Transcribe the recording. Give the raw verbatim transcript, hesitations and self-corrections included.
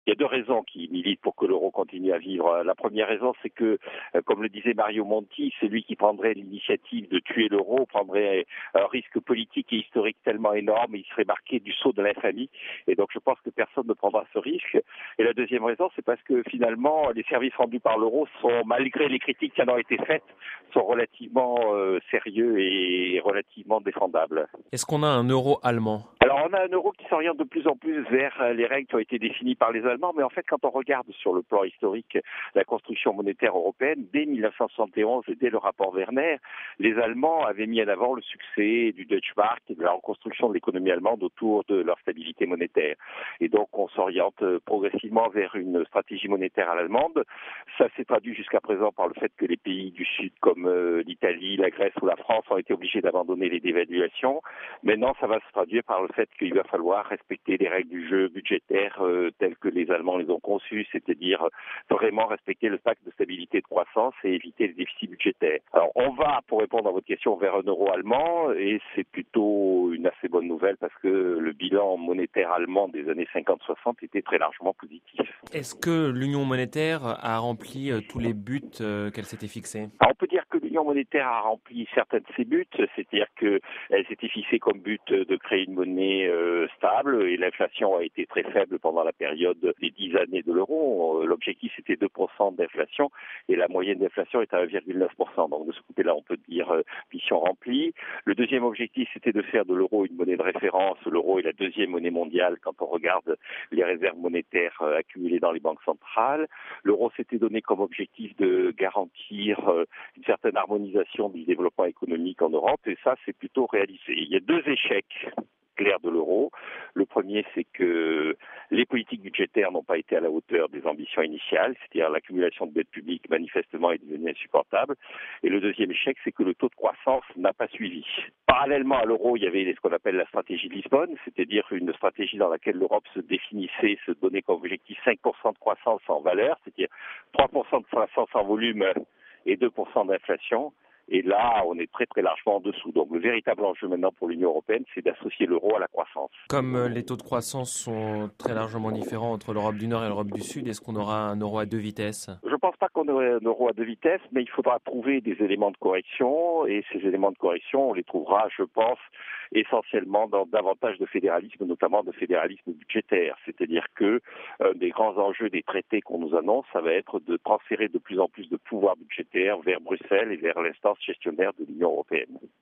Il y a deux raisons qui militent pour que l'euro continue à vivre. La première raison, c'est que, comme le disait Mario Monti, celui qui prendrait l'initiative de tuer l'euro prendrait un risque politique et historique tellement énorme, et il serait marqué du sceau de l'infamie. Et donc, je pense que personne ne prendra ce risque. Et la deuxième raison, c'est parce que finalement, les services rendus par l'euro sont, malgré les critiques qui en ont été faites, sont relativement euh, sérieux et relativement défendables. Est-ce qu'on a un euro allemand ? Alors, on a un euro qui s'oriente de plus en plus vers les règles qui ont été définies par les Allemands, mais en fait, quand on regarde sur le plan historique la construction monétaire européenne, dès mille neuf cent soixante et onze et dès le rapport Werner, les Allemands avaient mis en avant le succès du Deutsche Mark et de la reconstruction de l'économie allemande autour de leur stabilité monétaire. Et donc, on s'oriente progressivement vers une stratégie monétaire à l'allemande. Ça s'est traduit jusqu'à présent par le fait que les pays du Sud, comme l'Italie, la Grèce ou la France, ont été obligés d'abandonner les dévaluations. Maintenant, ça va se traduire par le fait qu'il va falloir respecter les règles du jeu budgétaire euh, telles que les Allemands les ont conçues, c'est-à-dire vraiment respecter le pacte de stabilité et de croissance et éviter les déficits budgétaires. Alors, on va, pour répondre à votre question, vers un euro allemand, et c'est plutôt une assez bonne nouvelle parce que le bilan monétaire allemand des années cinquante soixante était très largement positif. Est-ce que l'union monétaire a rempli tous les buts qu'elle s'était fixés ? Alors, on peut dire que l'union monétaire a rempli certains de ses buts, c'est-à-dire qu'elle s'était fixée comme but de créer une monnaie euh, stable, et l'inflation a été très faible pendant la période des dix années de l'euro. L'objectif, c'était deux pour cent d'inflation, et la moyenne d'inflation est à un virgule neuf pour cent. Donc, de ce côté-là, on peut dire euh, mission remplie. Le deuxième objectif, c'était de faire de l'euro une monnaie de référence. L'euro est la deuxième monnaie mondiale quand on regarde les réserves monétaires euh, accumulées dans les banques centrales. L'euro s'était donné comme objectif de garantir euh, une certaine harmonisation du développement économique en Europe, et ça, c'est plutôt réalisé. Il y a deux échecs clairs de l'euro. Le premier, c'est que les politiques budgétaires n'ont pas été à la hauteur des ambitions initiales, c'est-à-dire l'accumulation de dette publique manifestement est devenue insupportable. Et le deuxième échec, c'est que le taux de croissance n'a pas suivi. Parallèlement à l'euro, il y avait ce qu'on appelle la stratégie de Lisbonne, c'est-à-dire une stratégie dans laquelle l'Europe se définissait, se donnait comme objectif cinq pour cent de croissance en valeur, c'est-à-dire trois pour cent de croissance en volume et deux pour cent d'inflation. Et là, on est très très largement en dessous. Donc le véritable enjeu maintenant pour l'Union européenne, c'est d'associer l'euro à la croissance. Comme les taux de croissance sont très largement différents entre l'Europe du Nord et l'Europe du Sud, est-ce qu'on aura un euro à deux vitesses ? Je ne pense pas qu'on aurait un euro à deux vitesses, mais il faudra trouver des éléments de correction, et ces éléments de correction, on les trouvera, je pense, essentiellement dans davantage de fédéralisme, notamment de fédéralisme budgétaire. C'est-à-dire que un des grands enjeux des traités qu'on nous annonce, ça va être de transférer de plus en plus de pouvoir budgétaire vers Bruxelles et vers l'instance gestionnaire de l'Union européenne.